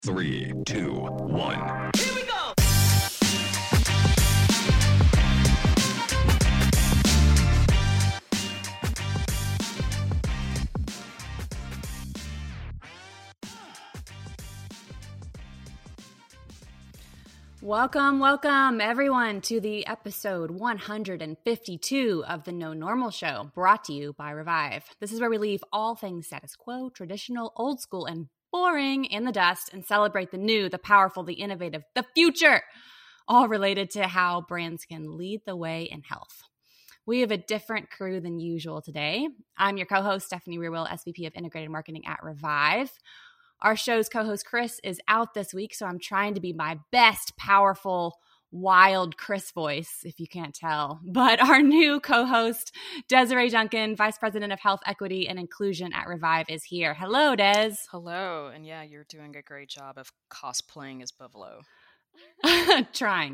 3, 2, 1. Here we go! Welcome everyone to the episode 152 of the No Normal Show, brought to you by Revive. This is where we leave all things status quo, traditional, old school, and boring in the dust and celebrate the new, the powerful, the innovative, the future, all related to how brands can lead the way in health. We have a different crew than usual today. I'm your co-host, Stephanie Rearwill, SVP of Integrated Marketing at Revive. Our show's co-host, Chris, is out this week, so I'm trying to be my best, powerful, wild Chris voice, if you can't tell. But our new co-host, Desiree Duncan, Vice President of Health Equity and Inclusion at Revive, is here. Hello, Des. Hello, and yeah, you're doing a great job of cosplaying as Buvalo. Trying.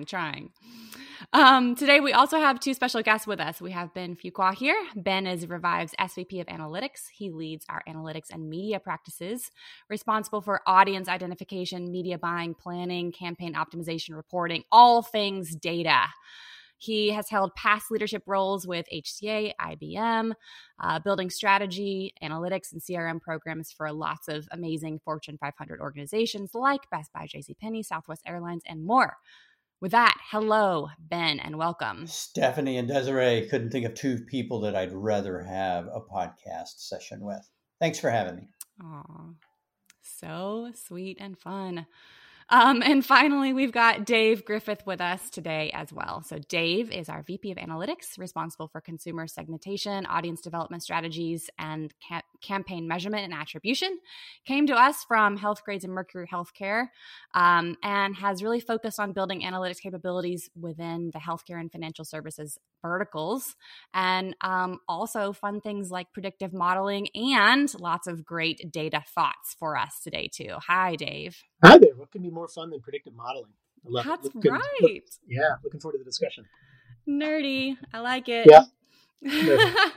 Today, we also have two special guests with us. We have Ben Fuqua here. Ben is Revive's SVP of Analytics. He leads our analytics and media practices, responsible for audience identification, media buying, planning, campaign optimization, reporting, all things data. He has held past leadership roles with HCA, IBM, building strategy, analytics, and CRM programs for lots of amazing Fortune 500 organizations like Best Buy, JCPenney, Southwest Airlines, and more. With that, hello, Ben, and welcome. Stephanie and Desiree, couldn't think of two people that I'd rather have a podcast session with. Thanks for having me. Aw, so sweet and fun. And finally, we've got Dave Griffith with us today as well. So Dave is our VP of Analytics, responsible for consumer segmentation, audience development strategies, and campaign measurement and attribution. Came to us from Healthgrades and Mercury Healthcare, and has really focused on building analytics capabilities within the healthcare and financial services verticals, and also fun things like predictive modeling and lots of great data thoughts for us today too. Hi, Dave. Hi there. What can be more fun than predictive modeling? I love That's it. right. Looking forward to the discussion. Nerdy. I like it. Yeah.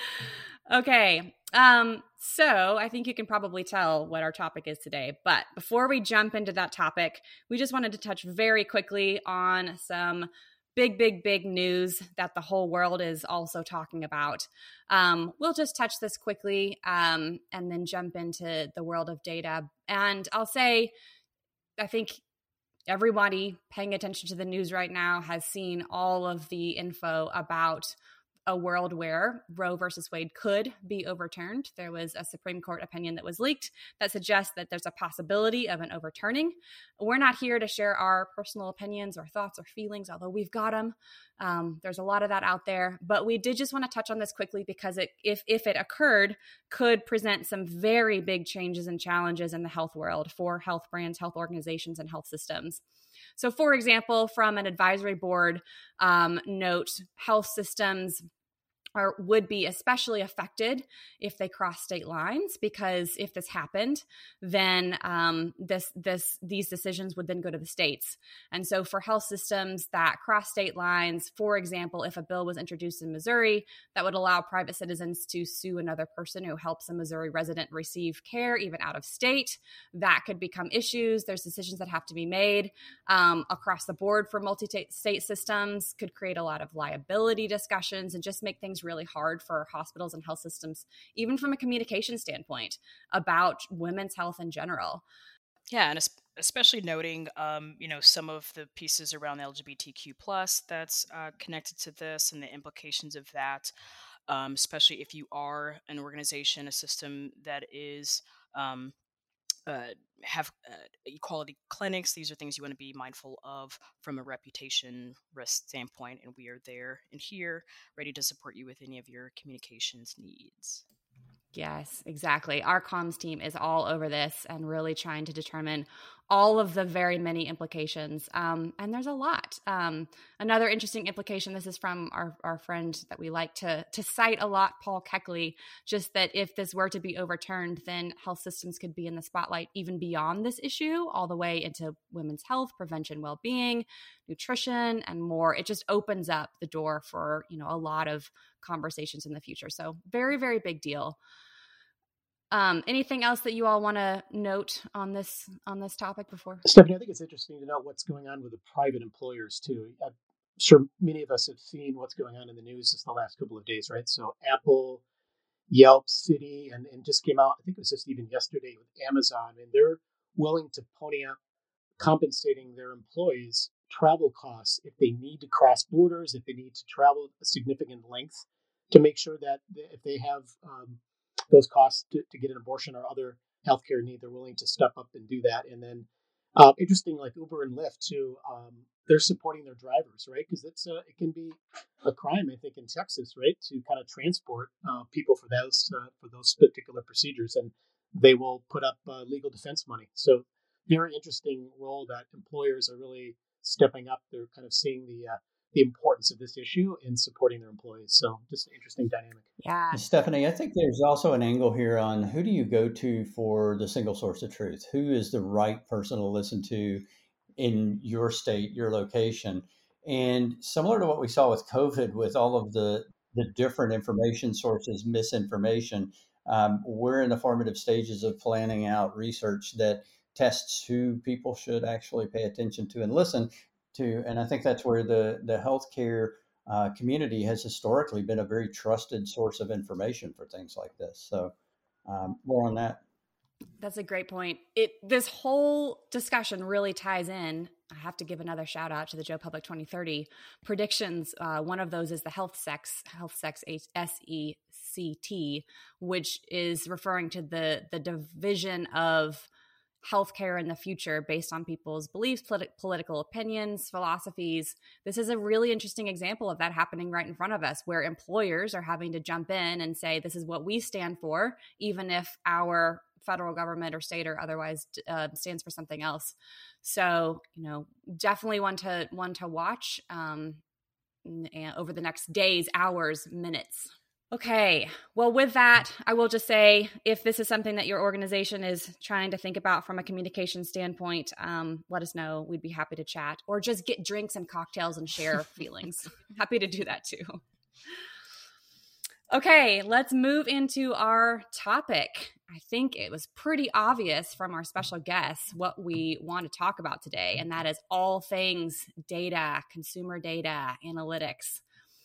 Okay. So I think you can probably tell what our topic is today. But before we jump into that topic, we just wanted to touch very quickly on some big news that the whole world is also talking about. We'll just touch this quickly and then jump into the world of data. And I'll say, I think everybody paying attention to the news right now has seen all of the info about a world where Roe versus Wade could be overturned. There was a Supreme Court opinion that was leaked that suggests that there's a possibility of an overturning. We're not here to share our personal opinions or thoughts or feelings, although we've got them. There's a lot of that out there, but we did just want to touch on this quickly because if it occurred, could present some very big changes and challenges in the health world for health brands, health organizations, and health systems. So for example, from an advisory board note, health systems would be especially affected if they cross state lines, because if this happened, then these decisions would then go to the states. And so for health systems that cross state lines, for example, if a bill was introduced in Missouri that would allow private citizens to sue another person who helps a Missouri resident receive care, even out of state, that could become issues. There's decisions that have to be made across the board for multi-state systems, could create a lot of liability discussions and just make things really hard for hospitals and health systems, even from a communication standpoint about women's health in general. Yeah, and especially noting, some of the pieces around LGBTQ plus that's connected to this and the implications of that, especially if you are an organization, a system that is have equality clinics. These are things you want to be mindful of from a reputation risk standpoint, and we are there and here ready to support you with any of your communications needs. Yes, exactly. Our comms team is all over this and really trying to determine all of the very many implications. And there's a lot. Another interesting implication, this is from our friend that we like to cite a lot, Paul Keckley, just that if this were to be overturned, then health systems could be in the spotlight even beyond this issue, all the way into women's health, prevention, well-being, nutrition, and more. It just opens up the door for, a lot of conversations in the future. So very, very big deal. Anything else that you all want to note on this topic before? Stephanie, I think it's interesting to know what's going on with the private employers too. I'm sure many of us have seen what's going on in the news just the last couple of days, right? So Apple, Yelp, Citi, and just came out, I think it was just even yesterday with Amazon, and they're willing to pony up compensating their employees travel costs if they need to cross borders, if they need to travel a significant length to make sure that if they have those costs to get an abortion or other healthcare need, they're willing to step up and do that. And then interesting, like Uber and Lyft too, they're supporting their drivers, right? Because it can be a crime, I think, in Texas, right, to kind of transport people for those particular procedures, and they will put up legal defense money. So very interesting role that employers are really stepping up. They're kind of seeing the importance of this issue in supporting their employees. So just an interesting dynamic. Yeah. Stephanie, I think there's also an angle here on who do you go to for the single source of truth? Who is the right person to listen to in your state, your location? And similar to what we saw with COVID, with all of the different information sources, misinformation, we're in the formative stages of planning out research that tests who people should actually pay attention to and listen to. And I think that's where the healthcare community has historically been a very trusted source of information for things like this. So more on that. That's a great point. This whole discussion really ties in. I have to give another shout out to the Joe Public 2030 predictions. One of those is the HealthSect SECT, which is referring to the division of healthcare in the future based on people's beliefs, political opinions, philosophies. This is a really interesting example of that happening right in front of us, where employers are having to jump in and say, this is what we stand for, even if our federal government or state or otherwise stands for something else. So, definitely one to watch over the next days, hours, minutes. Okay. Well, with that, I will just say, if this is something that your organization is trying to think about from a communication standpoint, let us know. We'd be happy to chat, or just get drinks and cocktails and share feelings. Happy to do that too. Okay, let's move into our topic. I think it was pretty obvious from our special guests what we want to talk about today, and that is all things data, consumer data, analytics.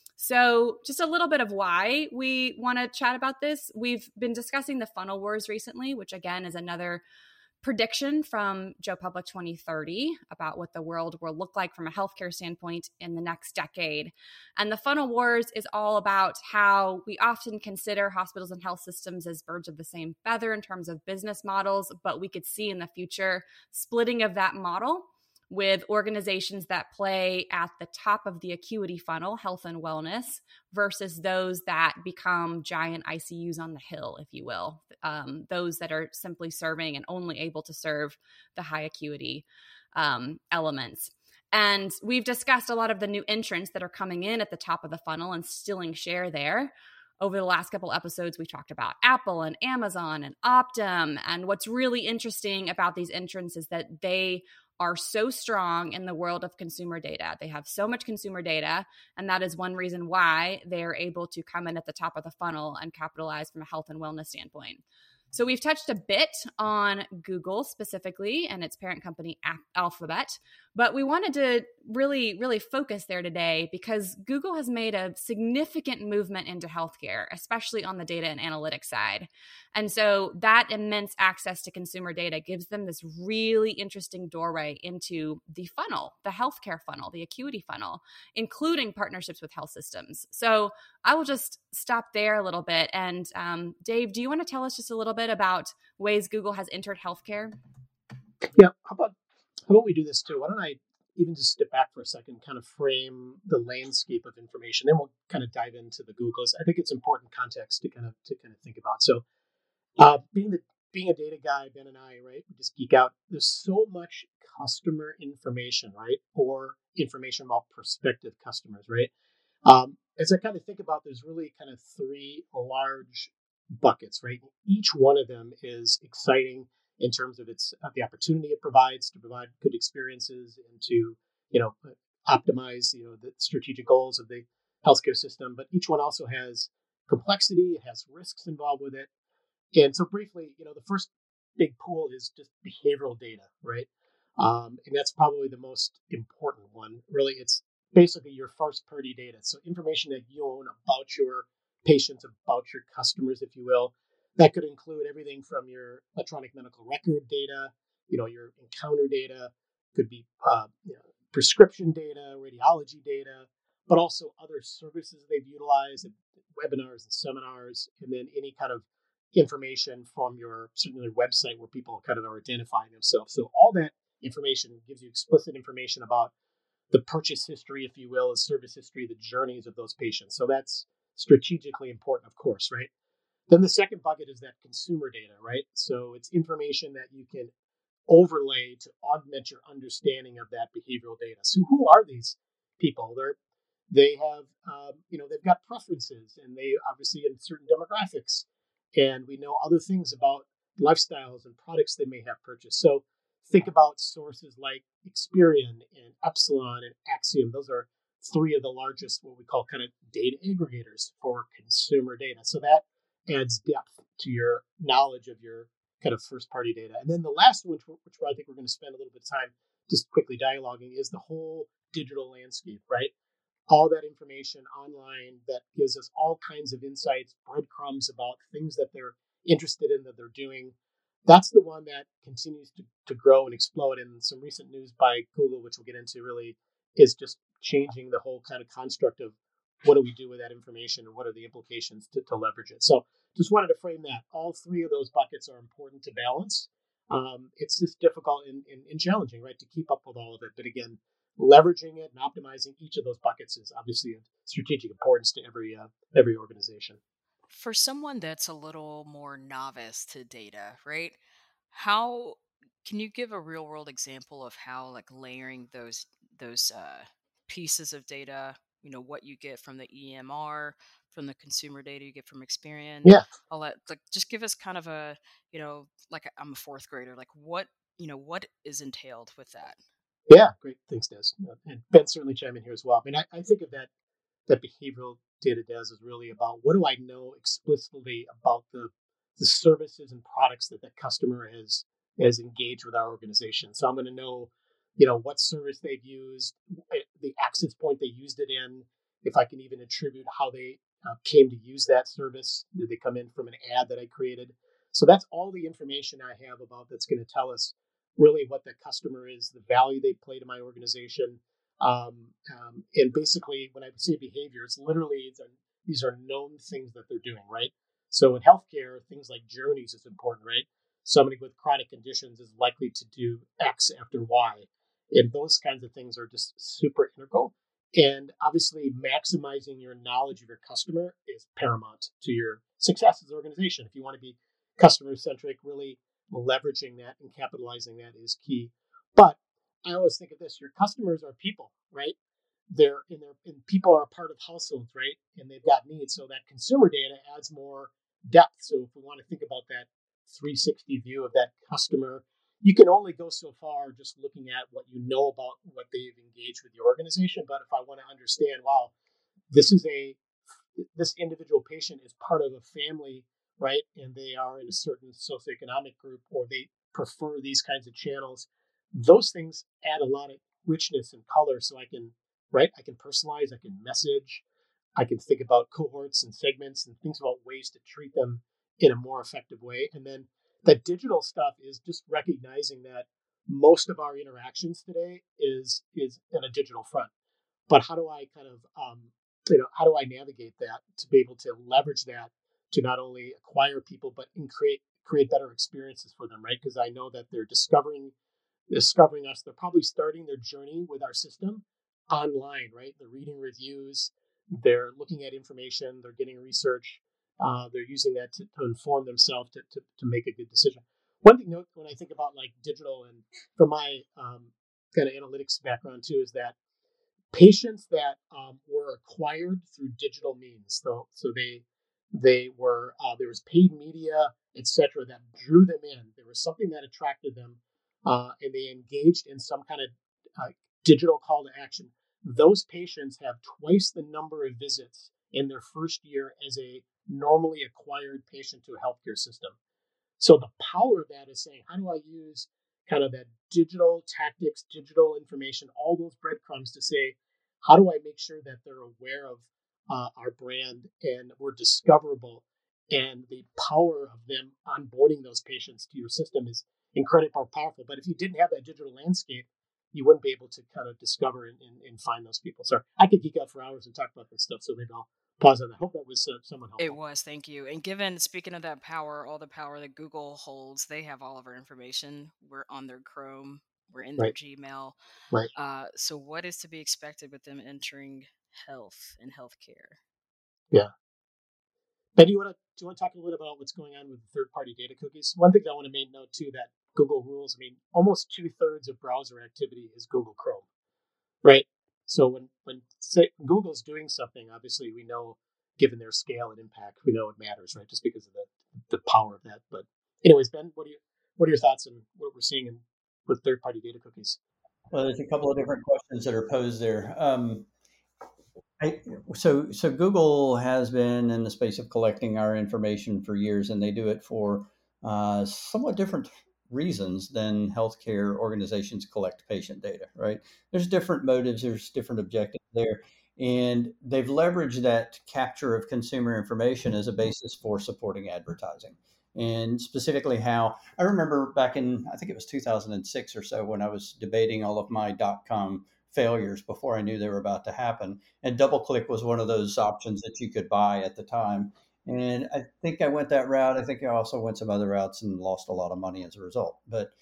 So just a little bit of why we want to chat about this. We've been discussing the funnel wars recently, which again is another prediction from Joe Public 2030 about what the world will look like from a healthcare standpoint in the next decade. And the funnel wars is all about how we often consider hospitals and health systems as birds of the same feather in terms of business models, but we could see in the future splitting of that model with organizations that play at the top of the acuity funnel, health and wellness, versus those that become giant ICUs on the hill, if you will, those that are simply serving and only able to serve the high acuity elements. And we've discussed a lot of the new entrants that are coming in at the top of the funnel and stealing share there. Over the last couple episodes, we talked about Apple and Amazon and Optum. And what's really interesting about these entrants is that they are so strong in the world of consumer data. They have so much consumer data, and that is one reason why they're able to come in at the top of the funnel and capitalize from a health and wellness standpoint. So we've touched a bit on Google specifically and its parent company Alphabet, but we wanted to really, really focus there today because Google has made a significant movement into healthcare, especially on the data and analytics side. And so that immense access to consumer data gives them this really interesting doorway into the funnel, the healthcare funnel, the acuity funnel, including partnerships with health systems. So I will just stop there a little bit. And Dave, do you want to tell us just a little bit about ways Google has entered healthcare? Yeah. How about we do this too? Why don't I even just step back for a second, kind of frame the landscape of information, then we'll kind of dive into the Googles. I think it's important context to kind of think about. So being a data guy, Ben and I, right, we just geek out. There's so much customer information, right, or information about prospective customers, right? As I kind of think about, there's really kind of three large buckets, right? Each one of them is exciting in terms of the opportunity it provides to provide good experiences and to optimize the strategic goals of the healthcare system. But each one also has complexity. It has risks involved with it. And so briefly, the first big pool is just behavioral data, right? And that's probably the most important one. Really, it's basically your first party data. So information that you own about your patients, about your customers, if you will. That could include everything from your electronic medical record data, your encounter data, could be prescription data, radiology data, but also other services they've utilized, webinars and seminars, and then any kind of information from your certainly website where people kind of are identifying themselves. So all that information gives you explicit information about the purchase history, if you will, the service history, the journeys of those patients. So that's strategically important, of course, right? Then the second bucket is that consumer data, right? So it's information that you can overlay to augment your understanding of that behavioral data. So who are these people? They have, they've got preferences, and they obviously in certain demographics, and we know other things about lifestyles and products they may have purchased. So think about sources like Experian and Epsilon and Axiom. Those are three of the largest, what we call kind of data aggregators for consumer data. So that adds depth to your knowledge of your kind of first party data. And then the last one, which I think we're going to spend a little bit of time just quickly dialoguing, is the whole digital landscape, right? All that information online that gives us all kinds of insights, breadcrumbs about things that they're interested in, that they're doing. That's the one that continues to grow and explode. And some recent news by Google, which we'll get into, really is just changing the whole kind of construct of what do we do with that information and what are the implications to leverage it. So just wanted to frame that. All three of those buckets are important to balance. It's just difficult and challenging, right, to keep up with all of it. But again, leveraging it and optimizing each of those buckets is obviously of strategic importance to every organization. For someone that's a little more novice to data, right? How can you give a real world example of how like layering those pieces of data, what you get from the EMR, from the consumer data you get from Experian, Yeah. all that, like just give us kind of a, like I'm a fourth grader, like what is entailed with that? Yeah, great. Thanks, Des. And Ben certainly chime in here as well. I mean, I think of that behavioral data, Des, is really about what do I know explicitly about the services and products that the customer has engaged with our organization. So I'm going to know, what service they've used, the access point they used it in, if I can even attribute how they came to use that service. Did they come in from an ad that I created? So that's all the information I have about that's going to tell us really what the customer is, the value they play to my organization. And basically, when I say behaviors, literally these are known things that they're doing, right? So in healthcare, things like journeys is important, right? Somebody with chronic conditions is likely to do X after Y. And those kinds of things are just super integral. And obviously, maximizing your knowledge of your customer is paramount to your success as an organization. If you want to be customer centric, really leveraging that and capitalizing that is key. But I always think of this: your customers are people, right? And people are a part of households, right? And they've got needs. So that consumer data adds more depth. So if we want to think about that 360 view of that customer, you can only go so far just looking at what you know about what they've engaged with your organization. But if I want to understand, wow, this individual patient is part of a family, right? And they are in a certain socioeconomic group, or they prefer these kinds of channels. Those things add a lot of richness and color. So I can personalize, I can message, I can think about cohorts and segments and things about ways to treat them in a more effective way. And then that digital stuff is just recognizing that most of our interactions today is in a digital front. But how do I kind of how do I navigate that to be able to leverage that to not only acquire people but create better experiences for them, right? Because I know that they're discovering us. They're probably starting their journey with our system online, right? They're reading reviews, they're looking at information, they're getting research, they're using that to inform themselves to make a good decision. One thing note when I think about like digital, and from my kind of analytics background too, is that patients that were acquired through digital means. So they were there was paid media, etc., that drew them in. There was something that attracted them, and they engaged in some kind of digital call to action. Those patients have twice the number of visits in their first year as a normally acquired patient to a healthcare system. So the power of that is saying, how do I use kind of that digital tactics, digital information, all those breadcrumbs to say, how do I make sure that they're aware of our brand and we're discoverable? And the power of them onboarding those patients to your system is incredibly powerful. But if you didn't have that digital landscape, you wouldn't be able to kind of discover and find those people. So I could geek out for hours and talk about this stuff. So maybe I'll pause on that. I hope that was somewhat It helpful. was, thank you. And given, speaking of that power, all the power that Google holds, they have all of our information. We're on their Chrome, we're in their Right, Gmail. right. So, what is to be expected with them entering health and healthcare? Yeah. Ben, do you want to talk a little bit about what's going on with third-party data cookies? One thing I want to make note too that Google rules. I mean, almost 2/3 of browser activity is Google Chrome, right? So when Google's doing something, obviously we know, given their scale and impact, we know it matters, right? Just because of the power of that. But anyways, Ben, what are your thoughts on what we're seeing with third-party data cookies? Well, there's a couple of different questions that are posed there. I, so Google has been in the space of collecting our information for years, and they do it for somewhat different reasons than healthcare organizations collect patient data. Right? There's different motives, there's different objectives there, and they've leveraged that capture of consumer information as a basis for supporting advertising. And specifically, how I remember back in, I think it was 2006 or so, when I was debating all of my .com failures before I knew they were about to happen, and DoubleClick was one of those options that you could buy at the time. And I think I went that route. I think I also went some other routes and lost a lot of money as a result. But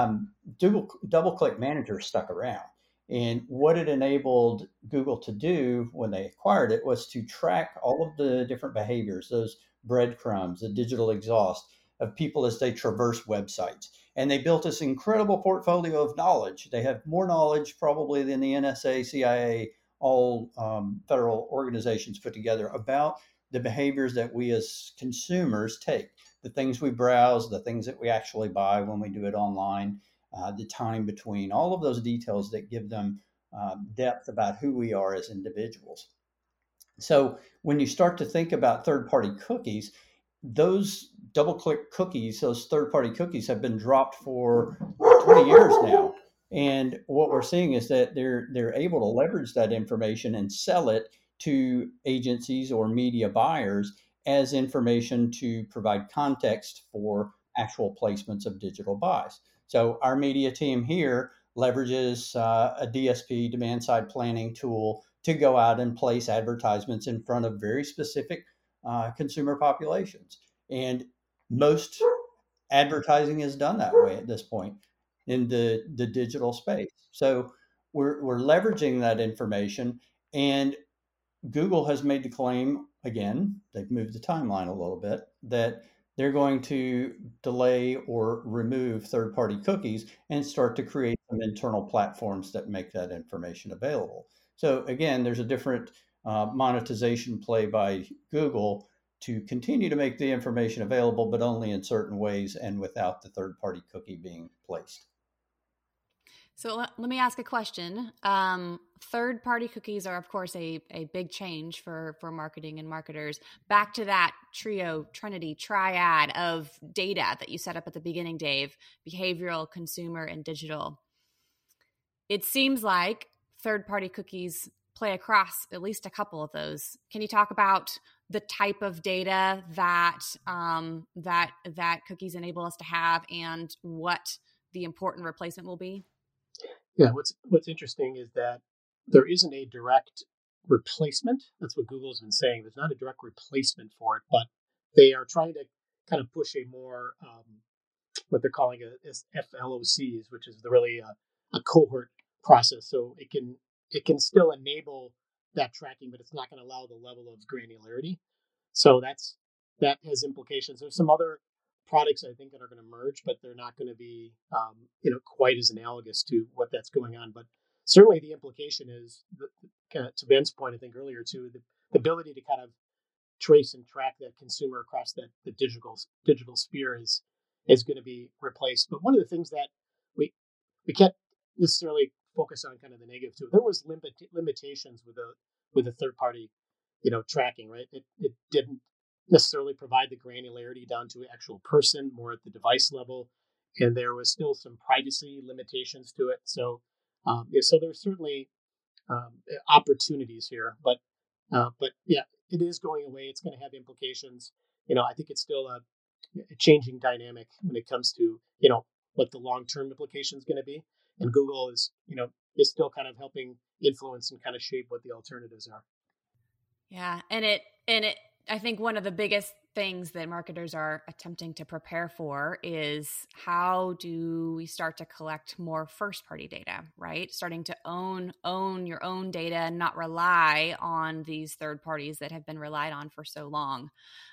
DoubleClick Manager stuck around. And what it enabled Google to do when they acquired it was to track all of the different behaviors, those breadcrumbs, the digital exhaust of people as they traverse websites. And they built this incredible portfolio of knowledge. They have more knowledge probably than the NSA, CIA, all federal organizations put together about the behaviors that we as consumers take, the things we browse, the things that we actually buy when we do it online, the time between, all of those details that give them depth about who we are as individuals. So when you start to think about third-party cookies, those DoubleClick cookies, those third-party cookies have been dropped for 20 years now. And what we're seeing is that they're able to leverage that information and sell it to agencies or media buyers as information to provide context for actual placements of digital buys. So our media team here leverages a DSP, demand side planning tool, to go out and place advertisements in front of very specific consumer populations. And most advertising is done that way at this point in the digital space. So we're leveraging that information, and Google has made the claim again, they've moved the timeline a little bit, that they're going to delay or remove third party cookies and start to create some internal platforms that make that information available. So, again, there's a different monetization play by Google to continue to make the information available, but only in certain ways and without the third party cookie being placed. So let me ask a question. Third-party cookies are, of course, a big change for marketing and marketers. Back to that trinity, triad of data that you set up at the beginning, Dave: behavioral, consumer, and digital. It seems like third-party cookies play across at least a couple of those. Can you talk about the type of data that that cookies enable us to have, and what the important replacement will be? Yeah, what's interesting is that there isn't a direct replacement. That's what Google's been saying. There's not a direct replacement for it, but they are trying to kind of push a more what they're calling FLOCs, which is really a cohort process. So it can still enable that tracking, but it's not going to allow the level of granularity. So that has implications. There's some other products I think that are going to merge, but they're not going to be quite as analogous to what that's going on. But certainly the implication is, kind of to Ben's point, I think earlier too, the ability to kind of trace and track that consumer across the digital sphere is going to be replaced. But one of the things that we can't necessarily focus on kind of the negative too. There was limitations with the third party tracking, right? It didn't necessarily provide the granularity down to an actual person, more at the device level, and there was still some privacy limitations to it. So, so there's certainly opportunities here, but yeah, it is going away. It's going to have implications. I think it's still a changing dynamic when it comes to what the long term implication is going to be, and Google is still kind of helping influence and kind of shape what the alternatives are. Yeah, and it I think one of the biggest things that marketers are attempting to prepare for is how do we start to collect more first party data, right? Starting to own your own data and not rely on these third parties that have been relied on for so long.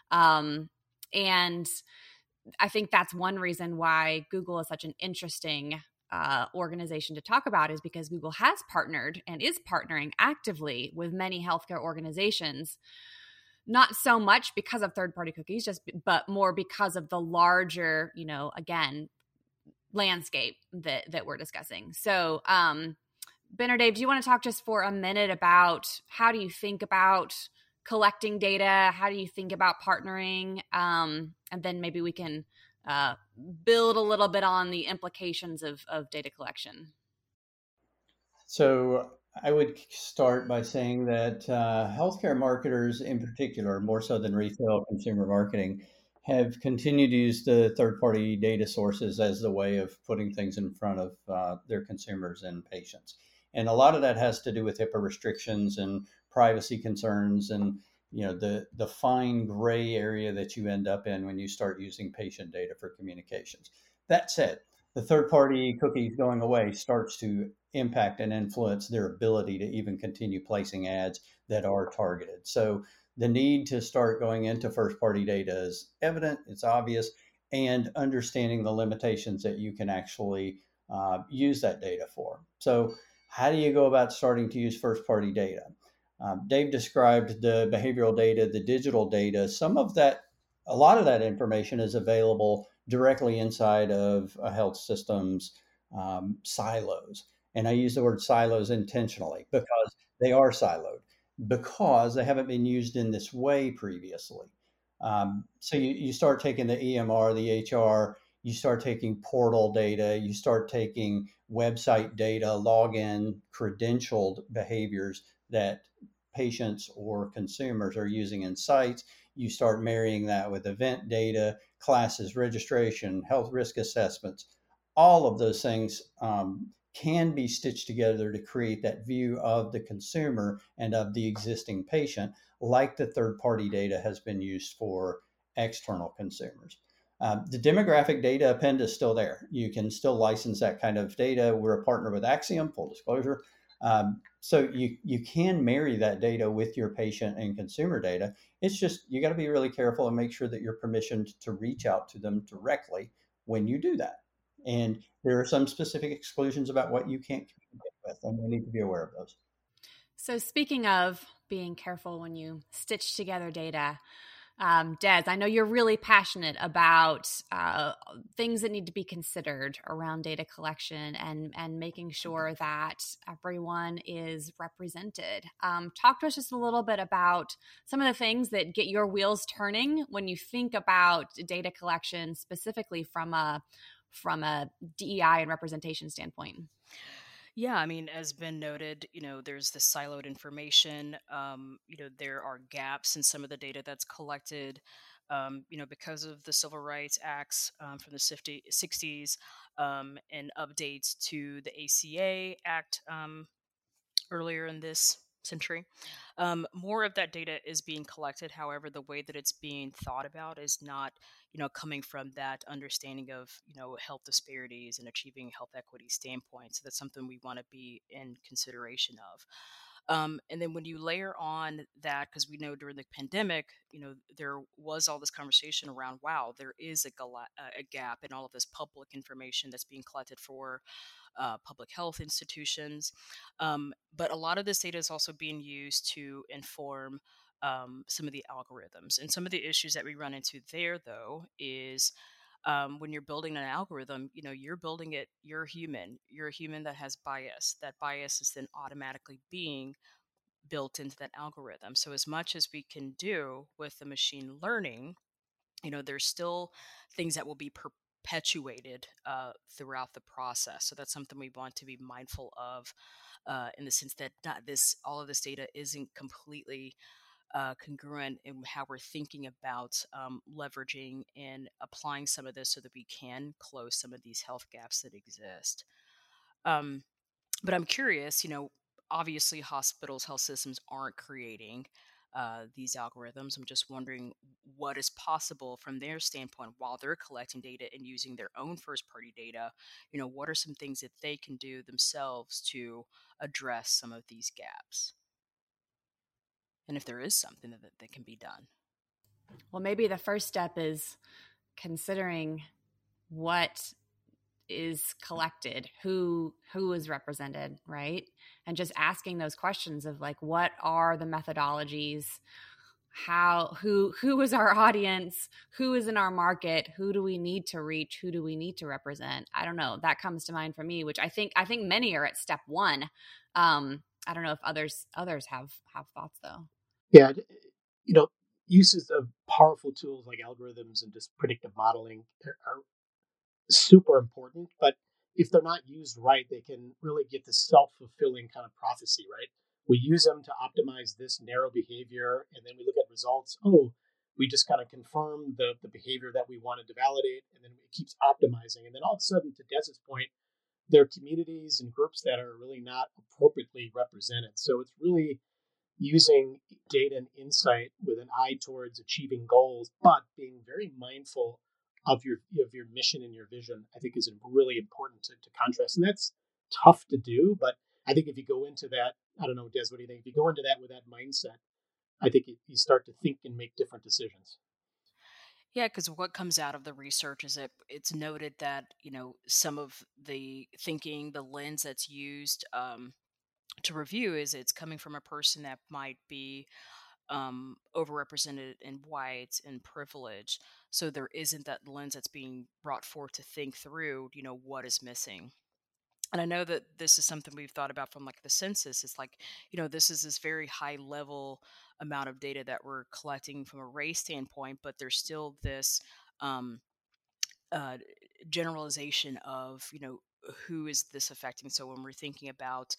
And I think that's one reason why Google is such an interesting organization to talk about, is because Google has partnered and is partnering actively with many healthcare organizations, not so much because of third-party cookies, but more because of the larger, again, landscape that we're discussing. So, Ben or Dave, do you want to talk just for a minute about how do you think about collecting data? How do you think about partnering? And then maybe we can build a little bit on the implications of data collection. So I would start by saying that healthcare marketers in particular, more so than retail consumer marketing, have continued to use the third-party data sources as the way of putting things in front of their consumers and patients. And a lot of that has to do with HIPAA restrictions and privacy concerns, and the fine gray area that you end up in when you start using patient data for communications. That said, the third-party cookies going away starts to impact and influence their ability to even continue placing ads that are targeted. So the need to start going into first party data is evident, it's obvious, and understanding the limitations that you can actually use that data for. So, how do you go about starting to use first party data? Dave described the behavioral data, the digital data. A lot of that information is available directly inside of a health system's silos. And I use the word silos intentionally because they are siloed, because they haven't been used in this way previously. So you start taking the EMR, the HR, you start taking portal data, you start taking website data, login, credentialed behaviors that patients or consumers are using in sites. You start marrying that with event data, classes, registration, health risk assessments. All of those things can be stitched together to create that view of the consumer and of the existing patient, like the third party data has been used for external consumers. The demographic data append is still there. You can still license that kind of data. We're a partner with Axiom, full disclosure. So you can marry that data with your patient and consumer data. It's just you got to be really careful and make sure that you're permissioned to reach out to them directly when you do that. And there are some specific exclusions about what you can't communicate with, and we need to be aware of those. So speaking of being careful when you stitch together data, Des, I know you're really passionate about things that need to be considered around data collection and making sure that everyone is represented. Talk to us just a little bit about some of the things that get your wheels turning when you think about data collection, specifically from a DEI and representation standpoint. Yeah, I mean, as been noted, there's the siloed information. There are gaps in some of the data that's collected. Because of the Civil Rights Acts from the 60s and updates to the ACA Act earlier in this century. More of that data is being collected. However, the way that it's being thought about is not, coming from that understanding of, health disparities and achieving health equity standpoint. So that's something we want to be in consideration of. And then when you layer on that, because we know during the pandemic, there was all this conversation around, wow, there is a gap in all of this public information that's being collected for public health institutions. But a lot of this data is also being used to inform some of the algorithms. And some of the issues that we run into there, though, is when you're building an algorithm, you're building it, you're a human that has bias. That bias is then automatically being built into that algorithm. So as much as we can do with the machine learning, there's still things that will be perpetuated throughout the process. So that's something we want to be mindful of, in the sense that all of this data isn't completely congruent in how we're thinking about leveraging and applying some of this so that we can close some of these health gaps that exist. Um, but I'm curious, obviously hospitals, health systems aren't creating these algorithms. I'm just wondering what is possible from their standpoint while they're collecting data and using their own first party data. What are some things that they can do themselves to address some of these gaps? And if there is something that can be done. Well, maybe the first step is considering what is collected, who is represented, right? And just asking those questions of like, what are the methodologies? Who is our audience? Who is in our market? Who do we need to reach? Who do we need to represent? I don't know. That comes to mind for me, which I think many are at step one. I don't know if others have thoughts though. Yeah, uses of powerful tools like algorithms and just predictive modeling are super important, but if they're not used right, they can really get this self-fulfilling kind of prophecy, right? We use them to optimize this narrow behavior, and then we look at results. Oh, we just kind of confirm the behavior that we wanted to validate, and then it keeps optimizing. And then all of a sudden, to Des's point, there are communities and groups that are really not appropriately represented. So it's really using data and insight with an eye towards achieving goals, but being very mindful of your mission and your vision, I think is really important to contrast. And that's tough to do, but I think if you go into that, I don't know, Des, what do you think? If you go into that with that mindset, I think you start to think and make different decisions. Yeah, because what comes out of the research is that it's noted that, some of the thinking, the lens that's used to review is it's coming from a person that might be overrepresented in white and privilege. So there isn't that lens that's being brought forth to think through, what is missing. And I know that this is something we've thought about from like the census. It's like, this is this very high level amount of data that we're collecting from a race standpoint, but there's still this um, uh, generalization of, who is this affecting. So when we're thinking about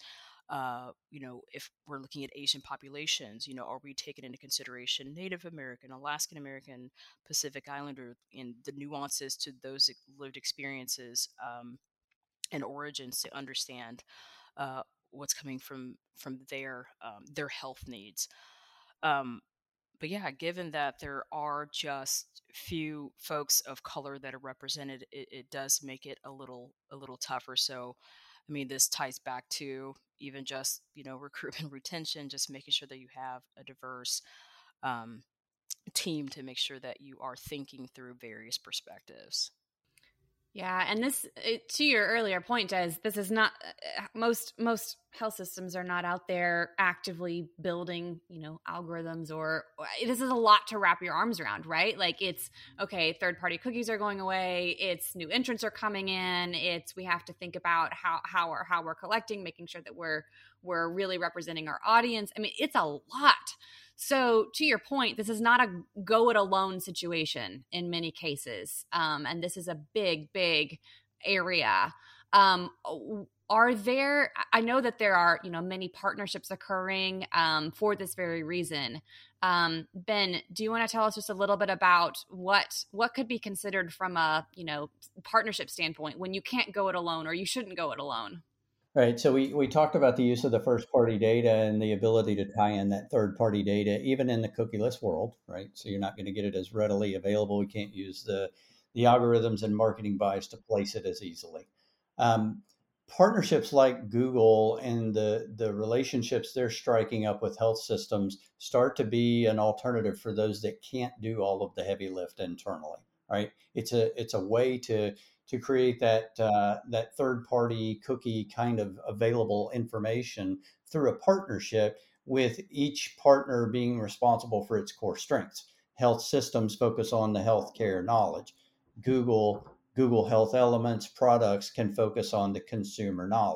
if we're looking at Asian populations, are we taking into consideration Native American, Alaskan American, Pacific Islander, and the nuances to those lived experiences and origins to understand what's coming from their health needs. Um, but yeah, given that there are just few folks of color that are represented, it does make it a little tougher. So, I mean, this ties back to even just recruitment retention, just making sure that you have a diverse um, team to make sure that you are thinking through various perspectives. Yeah, and to your earlier point, Des, this is not most health systems are not out there actively building, algorithms or this is a lot to wrap your arms around, right? Like it's okay, third-party cookies are going away, it's new entrants are coming in, we have to think about how we're collecting, making sure that we're really representing our audience. I mean, it's a lot. So to your point, this is not a go it alone situation in many cases. And this is a big, big area. I know that there are, many partnerships occurring for this very reason. Ben, do you want to tell us just a little bit about what could be considered from a, partnership standpoint when you can't go it alone or you shouldn't go it alone? Right. So we talked about the use of the first party data and the ability to tie in that third party data, even in the cookieless world, right? So you're not going to get it as readily available. We can't use the algorithms and marketing buys to place it as easily. Partnerships like Google and the relationships they're striking up with health systems start to be an alternative for those that can't do all of the heavy lift internally, right? It's a way to create that third party cookie kind of available information through a partnership with each partner being responsible for its core strengths. Health systems focus on the healthcare knowledge. Google Health Elements products can focus on the consumer knowledge.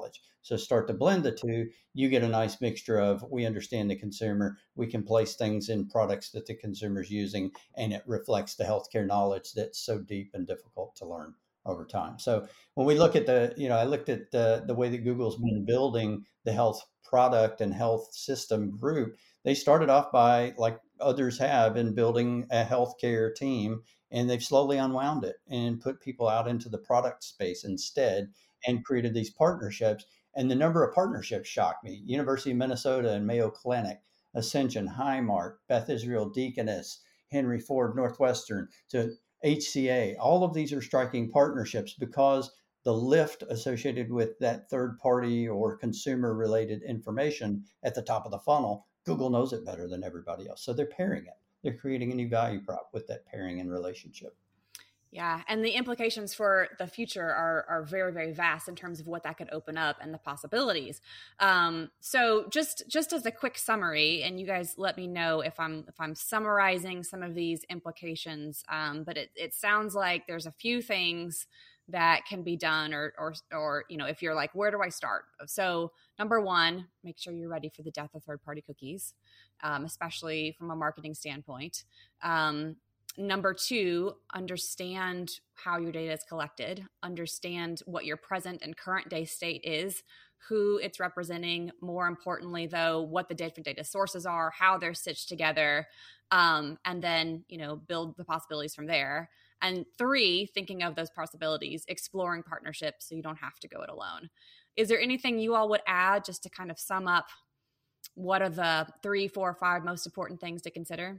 So start to blend the two, you get a nice mixture of, we understand the consumer, we can place things in products that the consumer's using, and it reflects the healthcare knowledge that's so deep and difficult to learn over time. So when we look at I looked at the way that Google's been building the health product and health system group. They started off by, like others have, in building a healthcare team, and they've slowly unwound it and put people out into the product space instead and created these partnerships. And the number of partnerships shocked me. University of Minnesota and Mayo Clinic, Ascension, Highmark, Beth Israel Deaconess, Henry Ford Northwestern, to HCA. All of these are striking partnerships because the lift associated with that third party or consumer related information at the top of the funnel, Google knows it better than everybody else. So they're pairing it. They're creating a new value prop with that pairing and relationship. Yeah. And the implications for the future are very, very vast in terms of what that could open up and the possibilities. So just as a quick summary, and you guys let me know if I'm summarizing some of these implications. But it sounds like there's a few things that can be done or, if you're like, where do I start? So number one, make sure you're ready for the death of third-party cookies, especially from a marketing standpoint. Number two, understand how your data is collected, understand what your present and current day state is, who it's representing, more importantly, though, what the different data sources are, how they're stitched together, and then, build the possibilities from there. And three, thinking of those possibilities, exploring partnerships so you don't have to go it alone. Is there anything you all would add just to kind of sum up what are the 3, 4, 5 most important things to consider?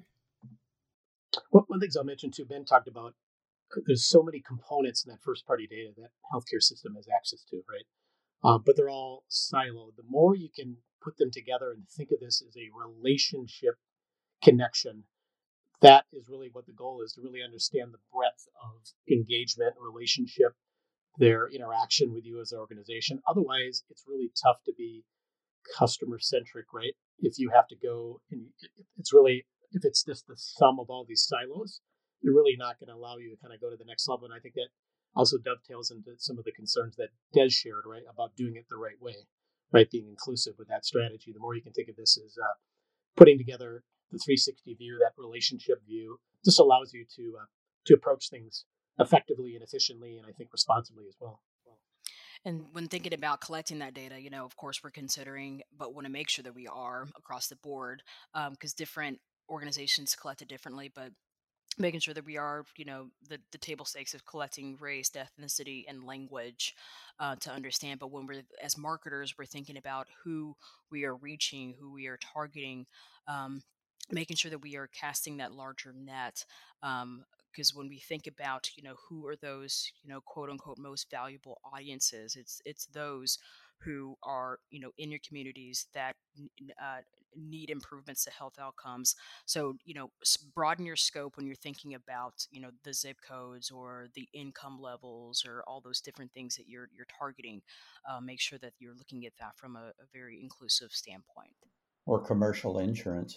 Well, one of the things I'll mention too, Ben talked about, there's so many components in that first party data that healthcare system has access to, right? But they're all siloed. The more you can put them together and think of this as a relationship connection, that is really what the goal is, to really understand the breadth of engagement, relationship, their interaction with you as an organization. Otherwise, it's really tough to be customer centric, right? If you have to go, and if it's just the sum of all these silos, you're really not going to allow you to kind of go to the next level. And I think that also dovetails into some of the concerns that Des shared, right, about doing it the right way, right, being inclusive with that strategy. The more you can think of this as putting together the 360 view, that relationship view, just allows you to approach things effectively and efficiently, and I think responsibly as well. And when thinking about collecting that data, of course, we're considering, but want to make sure that we are across the board, because different organizations collect it differently, but making sure that we are, the table stakes of collecting race, ethnicity, and language to understand. But when we're, as marketers, we're thinking about who we are reaching, who we are targeting, making sure that we are casting that larger net. Because when we think about, who are those, quote unquote, most valuable audiences, it's those who are, in your communities that need improvements to health outcomes. So, broaden your scope when you're thinking about, the zip codes or the income levels or all those different things that you're targeting. Make sure that you're looking at that from a very inclusive standpoint. Or commercial insurance.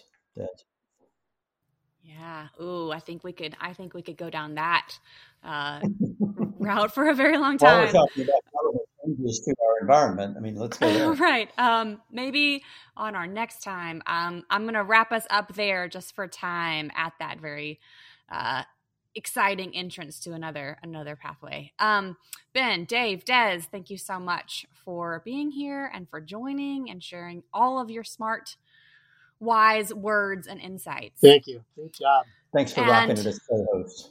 Yeah. Ooh, I think we could go down that route for a very long time. While we're talking about changes to our environment, I mean, let's go there. Right. Maybe on our next time, I'm going to wrap us up there just for time at that very exciting entrance to another pathway. Ben, Dave, Des, thank you so much for being here and for joining and sharing all of your smart, wise words and insights. Thank you. Great job. Thanks for rocking it as co-host.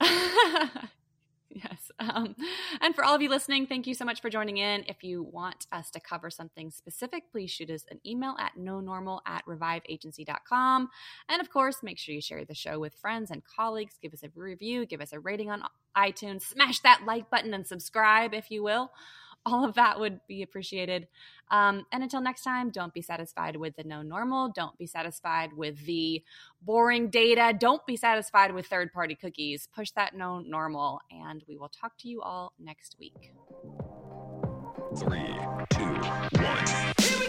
Yes. And for all of you listening, thank you so much for joining in. If you want us to cover something specific, please shoot us an email at nonormal@reviveagency.com. And of course, make sure you share the show with friends and colleagues. Give us a review, give us a rating on iTunes, smash that like button and subscribe, if you will. All of that would be appreciated. And until next time, don't be satisfied with the no normal. Don't be satisfied with the boring data. Don't be satisfied with third-party cookies. Push that no normal, and we will talk to you all next week. 3, 2, 1.